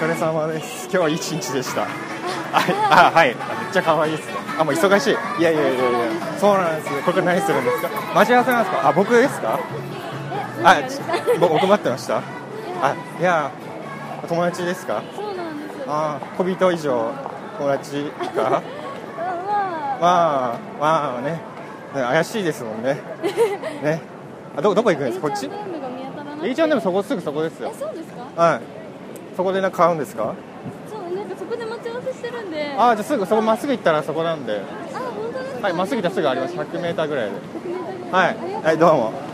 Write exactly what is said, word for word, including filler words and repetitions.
疲れ様です。今日は一日でした。あ、はい、めっちゃ可愛いですね。あ、もう忙しい。いやいやいやいや、そうなんですよ。これから何するんですか？待ち合わせなんですか？あ、僕ですか？あ、僕待ってました。あ、いや、友達ですか？ そうなんですよ。 あ、小人以上友達か？ まあまあまあね、怪しいですもんね。ね。あ、どどこ行くんですか？こっち？エイチアンドエムそこすぐそこですよ。 え、そうですか？ はい。そこでなんか買うんですか？ そう、なんかそこで待ち合わせしてるんで。 あ、じゃあすぐそこまっすぐ行ったらそこなんで。 あ、本当ですか？ はい、まっすぐ行ったらすぐあります。ひゃくメーターぐらいで。 ひゃくメーターぐらい。 はい、はい、どうも。